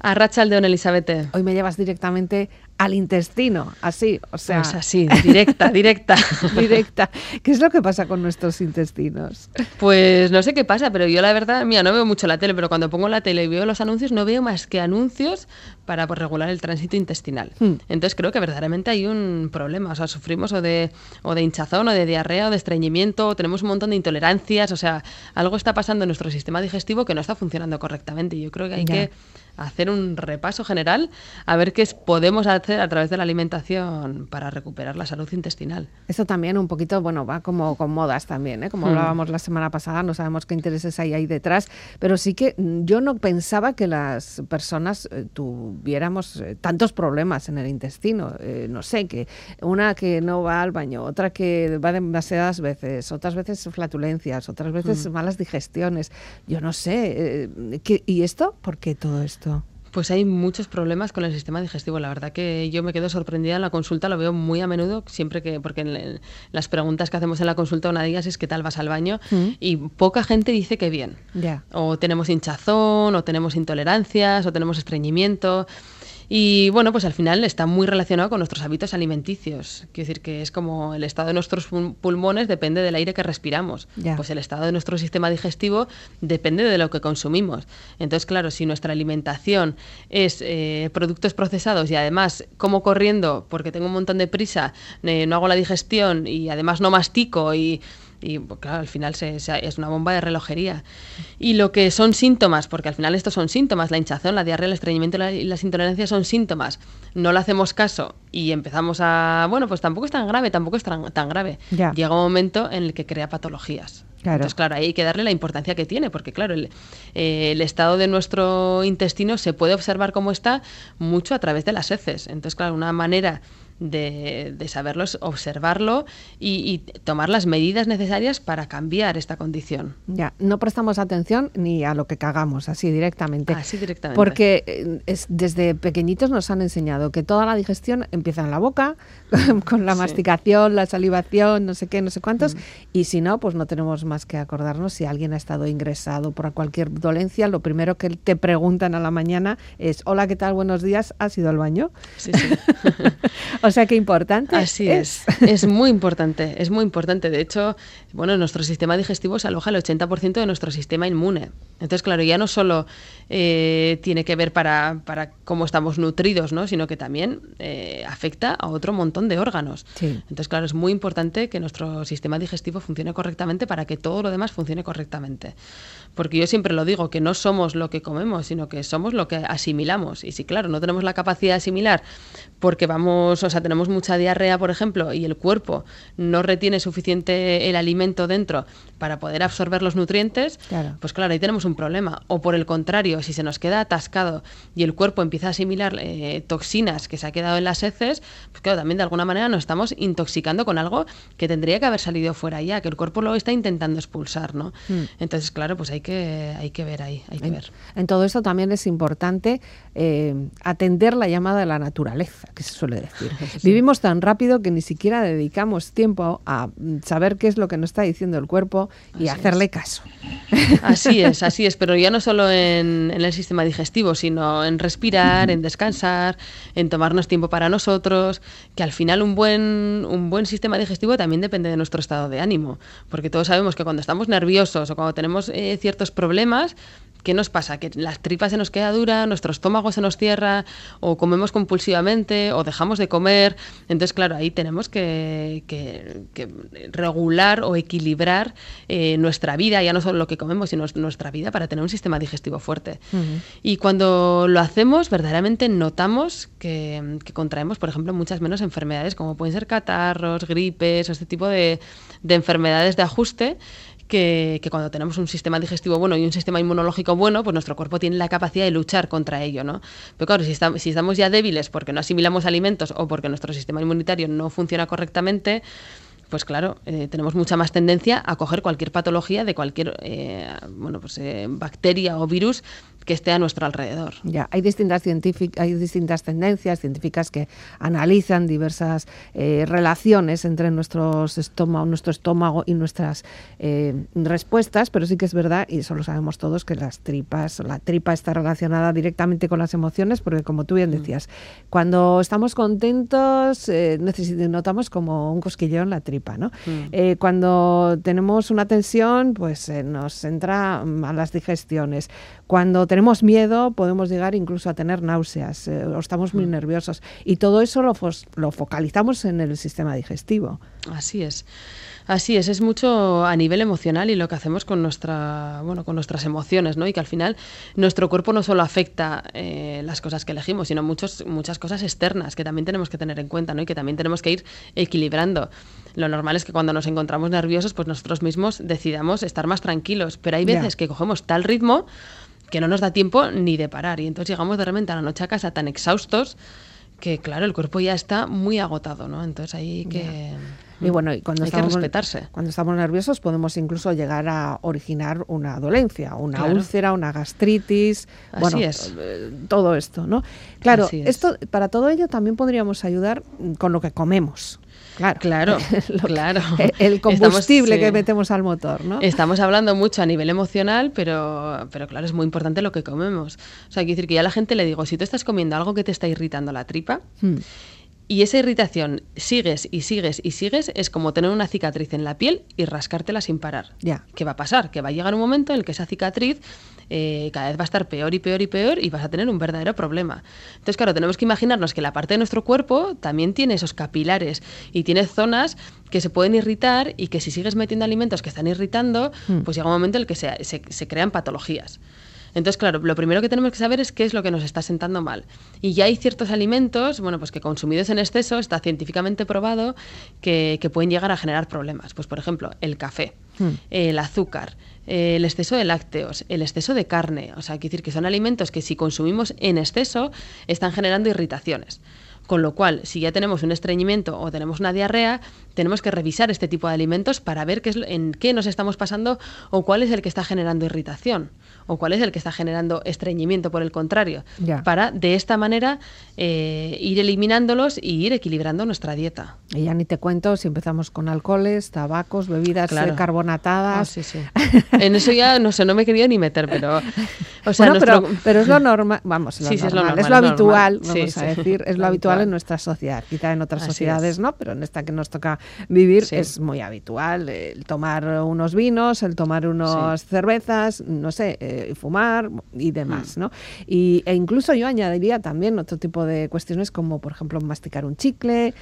Arratsaldeon, Elizabeth. Hoy me llevas directamente al intestino, así, o sea... Pues así, directa. Directa. ¿Qué es lo que pasa con nuestros intestinos? Pues no sé qué pasa, pero yo la verdad, mira, no veo mucho la tele, pero cuando pongo la tele y veo los anuncios, no veo más que anuncios para regular el tránsito intestinal. Entonces creo que verdaderamente hay un problema, o sea, sufrimos o de hinchazón, o de diarrea, o de estreñimiento, o tenemos un montón de intolerancias, o sea, algo está pasando en nuestro sistema digestivo que no está funcionando correctamente. Y yo creo que hay que hacer un repaso general a ver qué podemos hacer a través de la alimentación para recuperar la salud intestinal. Eso también un poquito, bueno, va como con modas también, ¿eh? Como hablábamos la semana pasada, no sabemos qué intereses hay ahí detrás, pero sí que yo no pensaba que las personas tuviéramos tantos problemas en el intestino. No sé, que una que no va al baño, otra que va demasiadas veces, otras veces flatulencias, otras veces malas digestiones. Yo no sé, ¿y esto? ¿Por qué todo esto? Pues hay muchos problemas con el sistema digestivo. La verdad que yo me quedo sorprendida en la consulta, lo veo muy a menudo, siempre que, porque en las preguntas que hacemos en la consulta una de ellas es ¿qué tal vas al baño? Y poca gente dice que bien. O tenemos hinchazón, o tenemos intolerancias, o tenemos estreñimiento. Y bueno, pues al final está muy relacionado con nuestros hábitos alimenticios. Quiero decir que es como el estado de nuestros pulmones depende del aire que respiramos. Pues el estado de nuestro sistema digestivo depende de lo que consumimos. Entonces, claro, si nuestra alimentación es productos procesados y además como corriendo porque tengo un montón de prisa, no hago la digestión y además no mastico y pues, claro, al final es una bomba de relojería. Y lo que son síntomas, porque al final estos son síntomas, la hinchazón, la diarrea, el estreñimiento y las intolerancias son síntomas. No le hacemos caso y empezamos a, bueno, pues tampoco es tan grave, tan grave. Llega un momento en el que crea patologías. Entonces, claro, ahí hay que darle la importancia que tiene, porque claro, el estado de nuestro intestino se puede observar cómo está mucho a través de las heces. Entonces, claro, una manera de saberlo es observarlo y tomar las medidas necesarias para cambiar esta condición. No prestamos atención ni a lo que cagamos, así directamente. Así directamente. Porque desde pequeñitos nos han enseñado que toda la digestión empieza en la boca, con la masticación, la salivación, no sé qué, no sé cuántos, y si no, pues no tenemos más que acordarnos si alguien ha estado ingresado por cualquier dolencia, lo primero que te preguntan a la mañana es, hola, ¿qué tal? Buenos días, ¿has ido al baño? Sí. O sea, qué importante. Así es. Es muy importante. De hecho, bueno, nuestro sistema digestivo se aloja el 80% de nuestro sistema inmune. Entonces, claro, ya no solo tiene que ver para cómo estamos nutridos, ¿no? Sino que también afecta a otro montón de órganos. Entonces, claro, es muy importante que nuestro sistema digestivo funcione correctamente para que todo lo demás funcione correctamente. Porque yo siempre lo digo, que no somos lo que comemos, sino que somos lo que asimilamos. Y si, claro, no tenemos la capacidad de asimilar porque tenemos mucha diarrea, por ejemplo, y el cuerpo no retiene suficiente el alimento dentro para poder absorber los nutrientes, pues claro, ahí tenemos un problema. O por el contrario, si se nos queda atascado y el cuerpo empieza a asimilar toxinas que se ha quedado en las heces, pues claro, también de alguna manera nos estamos intoxicando con algo que tendría que haber salido fuera ya, que el cuerpo lo está intentando expulsar, ¿no? Entonces, claro, pues hay que ver ahí, ver. En todo esto también es importante atender la llamada de la naturaleza, que se suele decir. Vivimos tan rápido que ni siquiera dedicamos tiempo a saber qué es lo que nos está diciendo el cuerpo y hacerle caso. Así es, pero ya no solo en el sistema digestivo, sino en respirar, en descansar, en tomarnos tiempo para nosotros, que al final un buen sistema digestivo también depende de nuestro estado de ánimo, porque todos sabemos que cuando estamos nerviosos o cuando tenemos ciertos problemas, ¿qué nos pasa? Que las tripas se nos queda dura, nuestro estómago se nos cierra, o comemos compulsivamente, o dejamos de comer. Entonces, claro, ahí tenemos que regular o equilibrar nuestra vida, ya no solo lo que comemos, sino nuestra vida para tener un sistema digestivo fuerte. Y cuando lo hacemos, verdaderamente notamos que contraemos, por ejemplo, muchas menos enfermedades, como pueden ser catarros, gripes, o este tipo de enfermedades de ajuste, que cuando tenemos un sistema digestivo bueno y un sistema inmunológico bueno, pues nuestro cuerpo tiene la capacidad de luchar contra ello, ¿no? Pero claro, si estamos ya débiles porque no asimilamos alimentos o porque nuestro sistema inmunitario no funciona correctamente, pues claro, tenemos mucha más tendencia a coger cualquier patología de cualquier bacteria o virus que esté a nuestro alrededor. Ya, hay distintas tendencias científicas que analizan diversas relaciones entre nuestro estómago y nuestras respuestas, pero sí que es verdad, y eso lo sabemos todos, que la tripa está relacionada directamente con las emociones, porque como tú bien decías, cuando estamos contentos notamos como un cosquilleo en la tripa, ¿no? Cuando tenemos una tensión, pues nos entra a las digestiones. Cuando tenemos miedo podemos llegar incluso a tener náuseas o estamos muy nerviosos, y todo eso lo focalizamos en el sistema digestivo. Así es mucho a nivel emocional y lo que hacemos con con nuestras emociones, ¿no? Y que al final nuestro cuerpo no solo afecta las cosas que elegimos, sino muchas cosas externas que también tenemos que tener en cuenta, ¿no? Y que también tenemos que ir equilibrando. Lo normal es que cuando nos encontramos nerviosos, pues nosotros mismos decidamos estar más tranquilos, pero hay veces que cogemos tal ritmo que no nos da tiempo ni de parar, y entonces llegamos de repente a la noche a casa tan exhaustos que, claro, el cuerpo ya está muy agotado, ¿no? Entonces hay que... Y bueno, y cuando que respetarse. Cuando estamos nerviosos podemos incluso llegar a originar una dolencia, una úlcera, una gastritis, todo esto, ¿no? Claro, para todo ello también podríamos ayudar con lo que comemos. Claro. El combustible que metemos al motor, ¿no? Estamos hablando mucho a nivel emocional, pero claro, es muy importante lo que comemos. O sea, hay que decir que ya a la gente le digo, si tú estás comiendo algo que te está irritando la tripa, y esa irritación sigues, es como tener una cicatriz en la piel y rascártela sin parar. ¿Qué va a pasar? Que va a llegar un momento en el que esa cicatriz cada vez va a estar peor y vas a tener un verdadero problema. Entonces, claro, tenemos que imaginarnos que la parte de nuestro cuerpo también tiene esos capilares y tiene zonas que se pueden irritar, y que si sigues metiendo alimentos que están irritando, pues llega un momento en el que se crean patologías. Entonces, claro, lo primero que tenemos que saber es qué es lo que nos está sentando mal. Y ya hay ciertos alimentos, pues que consumidos en exceso, está científicamente probado que pueden llegar a generar problemas. Pues, por ejemplo, el café, el azúcar, el exceso de lácteos, el exceso de carne. O sea, quiere decir que son alimentos que si consumimos en exceso están generando irritaciones. Con lo cual, si ya tenemos un estreñimiento o tenemos una diarrea, tenemos que revisar este tipo de alimentos para ver en qué nos estamos pasando, o cuál es el que está generando irritación, o cuál es el que está generando estreñimiento, por el contrario, para de esta manera ir eliminándolos y ir equilibrando nuestra dieta. Y ya ni te cuento si empezamos con alcoholes, tabacos, bebidas carbonatadas. En eso ya no me he querido ni meter, pero... O sea, pero es lo normal, es lo habitual, vamos a decir, es lo habitual en nuestra sociedad. Quizá en otras sociedades no, pero en esta que nos toca vivir es muy habitual el tomar unos vinos, el tomar unas cervezas, no sé, fumar y demás, ¿no? E incluso yo añadiría también otro tipo de cuestiones como, por ejemplo, masticar un chicle,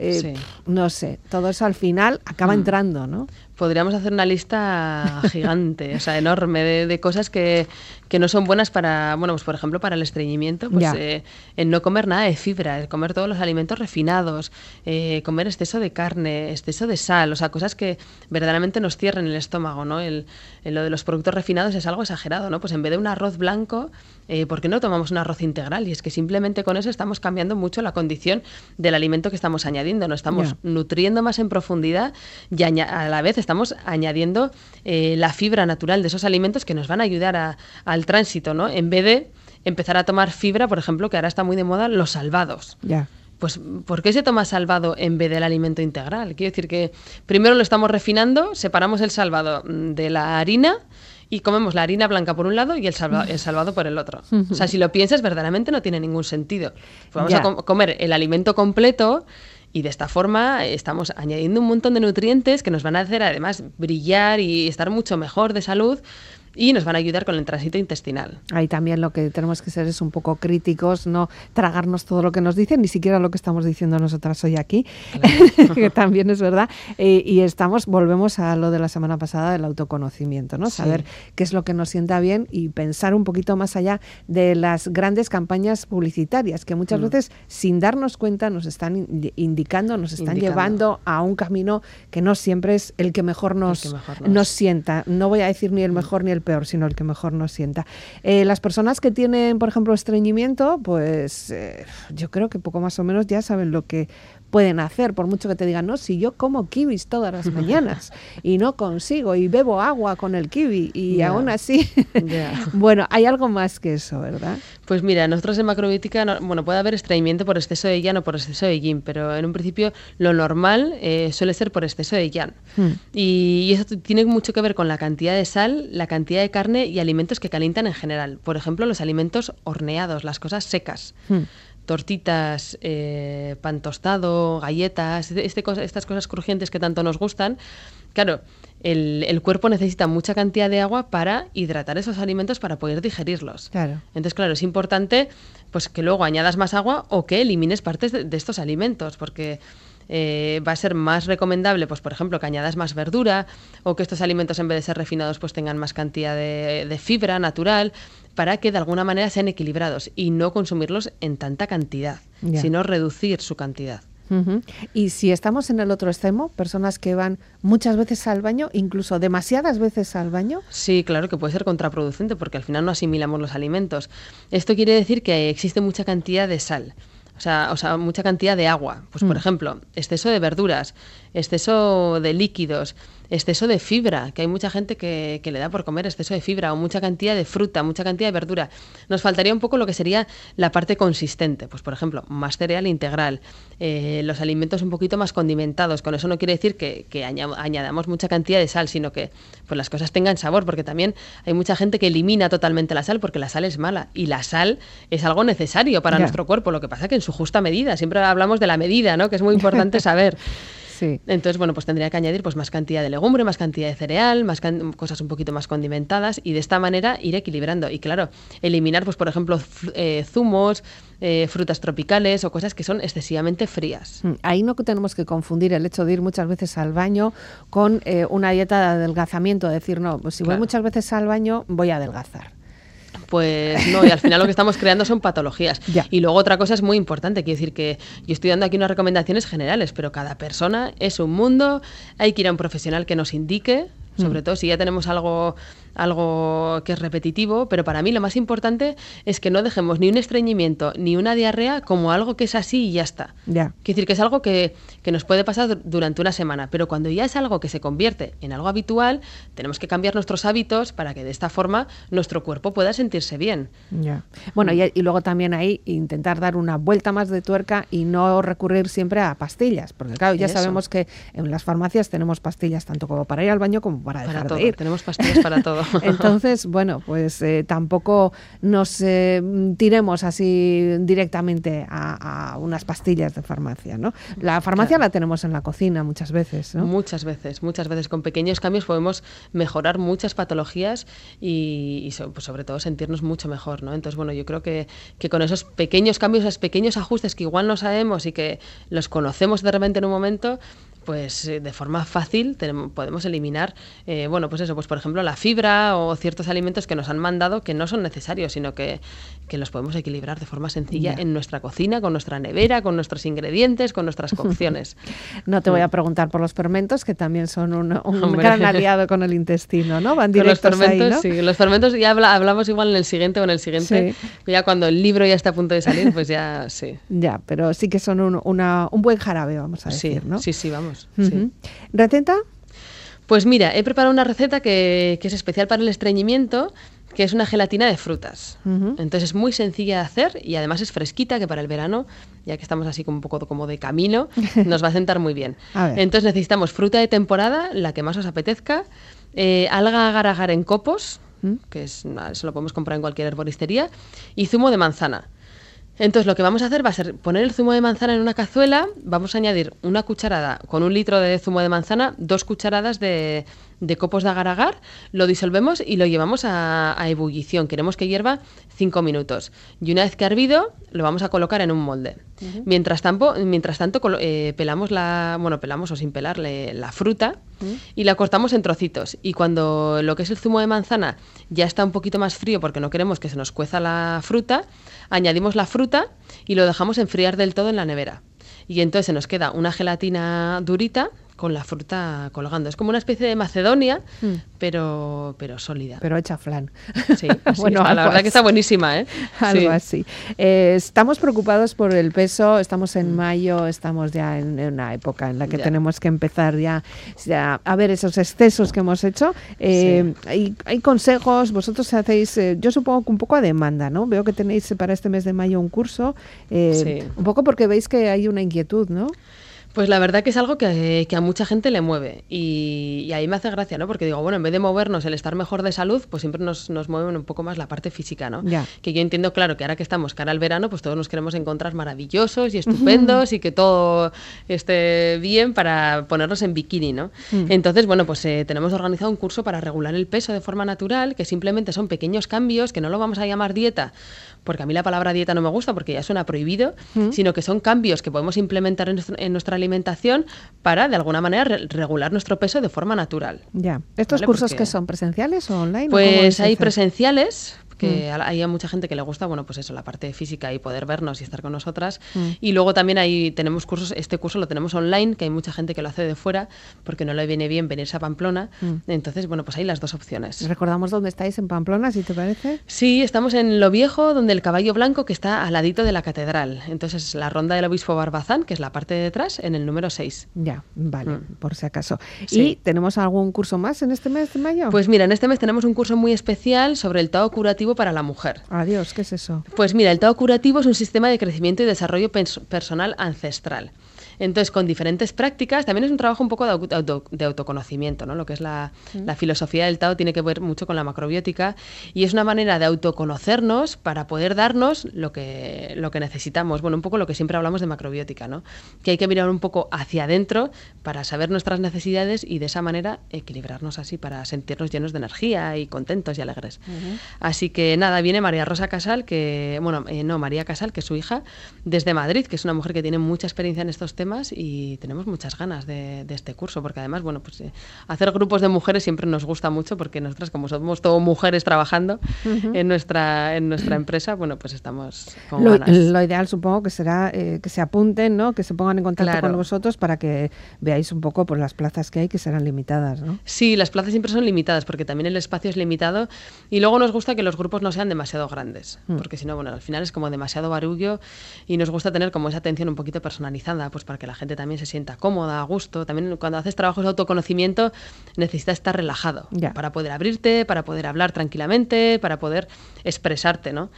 no sé, todo eso al final acaba entrando, ¿no? Podríamos hacer una lista gigante, o sea, enorme de cosas que no son buenas para, pues por ejemplo, para el estreñimiento, pues en no comer nada de fibra, comer todos los alimentos refinados, comer exceso de carne, exceso de sal, o sea, cosas que verdaderamente nos cierren el estómago, ¿no? Lo de los productos refinados es algo exagerado, ¿no? Pues en vez de un arroz blanco, ¿por qué no tomamos un arroz integral? Y es que simplemente con eso estamos cambiando mucho la condición del alimento que estamos añadiendo, nos estamos nutriendo más en profundidad y a la vez estamos añadiendo la fibra natural de esos alimentos que nos van a ayudar al tránsito, ¿no? En vez de empezar a tomar fibra, por ejemplo, que ahora está muy de moda, los salvados. Pues, ¿por qué se toma salvado en vez del alimento integral? Quiero decir que primero lo estamos refinando, separamos el salvado de la harina y comemos la harina blanca por un lado y el salvado por el otro. O sea, si lo piensas, verdaderamente no tiene ningún sentido. Pues vamos a comer el alimento completo, y de esta forma estamos añadiendo un montón de nutrientes que nos van a hacer además brillar y estar mucho mejor de salud, y nos van a ayudar con el tránsito intestinal. Ahí también lo que tenemos que ser es un poco críticos, no tragarnos todo lo que nos dicen, ni siquiera lo que estamos diciendo nosotras hoy aquí, que también es verdad. Y volvemos a lo de la semana pasada del autoconocimiento, ¿no? Saber qué es lo que nos sienta bien y pensar un poquito más allá de las grandes campañas publicitarias que muchas veces, sin darnos cuenta, nos están indicando, nos están llevando a un camino que no siempre es el que mejor nos sienta. No voy a decir ni el mejor ni el peor, sino el que mejor nos sienta. Las personas que tienen, por ejemplo, estreñimiento, pues yo creo que poco más o menos ya saben lo que pueden hacer, por mucho que te digan, no, si yo como kiwis todas las mañanas y no consigo, y bebo agua con el kiwi y aún así, bueno, hay algo más que eso, ¿verdad? Pues mira, nosotros en macrobiótica, puede haber estreñimiento por exceso de yang o por exceso de yin, pero en un principio lo normal suele ser por exceso de yang. Y eso tiene mucho que ver con la cantidad de sal, la cantidad de carne y alimentos que calientan en general. Por ejemplo, los alimentos horneados, las cosas secas. Tortitas, pan tostado, galletas, estas cosas crujientes que tanto nos gustan. Claro, el cuerpo necesita mucha cantidad de agua para hidratar esos alimentos para poder digerirlos. Claro. Entonces, claro, es importante pues que luego añadas más agua o que elimines partes de estos alimentos, porque va a ser más recomendable, pues por ejemplo, que añadas más verdura o que estos alimentos en vez de ser refinados pues tengan más cantidad de fibra natural para que de alguna manera sean equilibrados y no consumirlos en tanta cantidad, sino reducir su cantidad. Y si estamos en el otro extremo, personas que van muchas veces al baño, incluso demasiadas veces al baño. Sí, claro que puede ser contraproducente porque al final no asimilamos los alimentos. Esto quiere decir que existe mucha cantidad de sal. O sea, mucha cantidad de agua. Pues, por ejemplo, exceso de verduras, exceso de líquidos, exceso de fibra, que hay mucha gente que le da por comer exceso de fibra, o mucha cantidad de fruta, mucha cantidad de verdura. Nos faltaría un poco lo que sería la parte consistente. Pues, por ejemplo, más cereal integral, los alimentos un poquito más condimentados. Con eso no quiere decir que añadamos mucha cantidad de sal, sino que pues las cosas tengan sabor, porque también hay mucha gente que elimina totalmente la sal porque la sal es mala. Y la sal es algo necesario para nuestro cuerpo. Lo que pasa que en su justa medida. Siempre hablamos de la medida, ¿no? Que es muy importante saber. Sí. Entonces, pues tendría que añadir pues más cantidad de legumbre, más cantidad de cereal, cosas un poquito más condimentadas y de esta manera ir equilibrando. Y claro, eliminar, pues por ejemplo, zumos, frutas tropicales o cosas que son excesivamente frías. Ahí no tenemos que confundir el hecho de ir muchas veces al baño con una dieta de adelgazamiento, decir, no, pues si voy muchas veces al baño voy a adelgazar. Pues no, y al final lo que estamos creando son patologías. Y luego otra cosa es muy importante, quiero decir que yo estoy dando aquí unas recomendaciones generales, pero cada persona es un mundo, hay que ir a un profesional que nos indique, sobre todo si ya tenemos algo que es repetitivo, pero para mí lo más importante es que no dejemos ni un estreñimiento ni una diarrea como algo que es así y ya está. Quiero decir que es algo que nos puede pasar durante una semana, pero cuando ya es algo que se convierte en algo habitual, tenemos que cambiar nuestros hábitos para que de esta forma nuestro cuerpo pueda sentirse bien. Bueno, y luego también ahí intentar dar una vuelta más de tuerca y no recurrir siempre a pastillas, porque claro, ya sabemos que en las farmacias tenemos pastillas tanto como para ir al baño como para dejar todo. de ir. Tenemos pastillas para todo. Entonces, bueno, pues tampoco nos tiremos así directamente a unas pastillas de farmacia, ¿no? La farmacia la tenemos en la cocina muchas veces, ¿no? Muchas veces. Con pequeños cambios podemos mejorar muchas patologías y pues sobre todo sentirnos mucho mejor, ¿no? Entonces, bueno, yo creo que con esos pequeños cambios, esos pequeños ajustes que igual no sabemos y que los conocemos de repente en un momento, pues de forma fácil podemos eliminar, pues por ejemplo la fibra o ciertos alimentos que nos han mandado que no son necesarios, sino que los podemos equilibrar de forma sencilla en nuestra cocina, con nuestra nevera, con nuestros ingredientes, con nuestras cocciones. No te voy a preguntar por los fermentos, que también son un gran aliado con el intestino, ¿no? Van directos con los fermentos, ahí, ¿no? Sí, los fermentos ya hablamos igual en el siguiente o en el siguiente, ya cuando el libro ya está a punto de salir, pues ya sí. Ya, pero sí que son un buen jarabe, vamos a decir, ¿no? Sí, vamos. Sí. ¿Receta? Pues mira, he preparado una receta que es especial para el estreñimiento, que es una gelatina de frutas. Entonces es muy sencilla de hacer y además es fresquita, que para el verano, ya que estamos así como un poco como de camino, nos va a sentar muy bien. Entonces necesitamos fruta de temporada, la que más os apetezca, alga agar-agar en copos, que eso lo podemos comprar en cualquier herboristería, y zumo de manzana. Entonces lo que vamos a hacer va a ser poner el zumo de manzana en una cazuela, vamos a añadir una cucharada, con 1 litro de zumo de manzana, 2 cucharadas de copos de agar-agar, lo disolvemos y lo llevamos a ebullición. Queremos que hierva 5 minutos. Y una vez que ha hervido, lo vamos a colocar en un molde. Mientras tanto pelamos o sin pelarle la fruta y la cortamos en trocitos. Y cuando lo que es el zumo de manzana ya está un poquito más frío, porque no queremos que se nos cueza la fruta, añadimos la fruta y lo dejamos enfriar del todo en la nevera. Y entonces se nos queda una gelatina durita con la fruta colgando. Es como una especie de Macedonia, pero sólida. Pero hecha flan. Sí, bueno, la verdad que está buenísima, ¿eh? Algo así. Estamos preocupados por el peso, estamos en mayo, estamos ya en una época en la que tenemos que empezar ya a ver esos excesos que hemos hecho. Hay consejos, vosotros hacéis, yo supongo que un poco a demanda, ¿no? Veo que tenéis para este mes de mayo un curso, un poco porque veis que hay una inquietud, ¿no? Pues la verdad que es algo que a mucha gente le mueve y ahí me hace gracia, ¿no? Porque digo, bueno, en vez de movernos el estar mejor de salud, pues siempre nos mueve un poco más la parte física, ¿no? Que yo entiendo, claro, que ahora que estamos cara al verano, pues todos nos queremos encontrar maravillosos y estupendos y que todo esté bien para ponernos en bikini, ¿no? Entonces, bueno, pues tenemos organizado un curso para regular el peso de forma natural, que simplemente son pequeños cambios, que no lo vamos a llamar dieta, porque a mí la palabra dieta no me gusta porque ya suena prohibido, sino que son cambios que podemos implementar en nuestra alimentación para, de alguna manera, regular nuestro peso de forma natural. Ya. ¿Estos cursos que son presenciales o online? Pues hay presenciales, que hay mucha gente que le gusta, bueno, pues eso, la parte física y poder vernos y estar con nosotras. Y luego también tenemos cursos, este curso lo tenemos online, que hay mucha gente que lo hace de fuera, porque no le viene bien venirse a Pamplona. Entonces, bueno, pues hay las dos opciones. ¿Recordamos dónde estáis en Pamplona, si te parece? Sí, estamos en Lo Viejo, donde el Caballo Blanco, que está al ladito de la catedral. Entonces, la Ronda del Obispo Barbazán, que es la parte de detrás, en el número 6. Ya, vale, por si acaso. Sí. ¿Y tenemos algún curso más en este mes de mayo? Pues mira, en este mes tenemos un curso muy especial sobre el Tao curativo para la mujer. Adiós, ¿qué es eso? Pues mira, el Tao curativo es un sistema de crecimiento y desarrollo personal ancestral. Entonces, con diferentes prácticas, también es un trabajo un poco de autoconocimiento, ¿no? Lo que es la filosofía del Tao tiene que ver mucho con la macrobiótica y es una manera de autoconocernos para poder darnos lo que necesitamos. Bueno, un poco lo que siempre hablamos de macrobiótica, ¿no? Que hay que mirar un poco hacia adentro para saber nuestras necesidades y de esa manera equilibrarnos así para sentirnos llenos de energía y contentos y alegres. Así que nada, viene María Rosa Casal, María Casal, que es su hija, desde Madrid, que es una mujer que tiene mucha experiencia en estos temas y tenemos muchas ganas de este curso, porque además, bueno, pues hacer grupos de mujeres siempre nos gusta mucho, porque nosotras, como somos todo mujeres trabajando en nuestra empresa, bueno, pues estamos con ganas. Lo ideal, supongo, que será que se apunten, ¿no? Que se pongan en contacto con vosotros para que veáis un poco por las plazas que hay, que serán limitadas, ¿no? Sí, las plazas siempre son limitadas, porque también el espacio es limitado y luego nos gusta que los grupos no sean demasiado grandes, porque si no, bueno, al final es como demasiado barullo y nos gusta tener como esa atención un poquito personalizada, pues para que la gente también se sienta cómoda, a gusto. También cuando haces trabajos de autoconocimiento necesitas estar relajado para poder abrirte, para poder hablar tranquilamente, para poder expresarte, ¿no?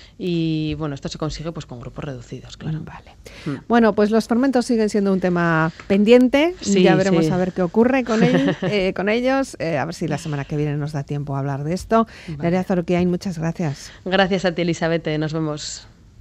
Y bueno, esto se consigue pues con grupos reducidos, claro. Vale. Bueno, pues los fermentos siguen siendo un tema pendiente. Ya veremos a ver qué ocurre con ellos. A ver si la semana que viene nos da tiempo a hablar de esto. Nerea Azorquiain, muchas gracias. Gracias a ti, Elizabeth. Nos vemos.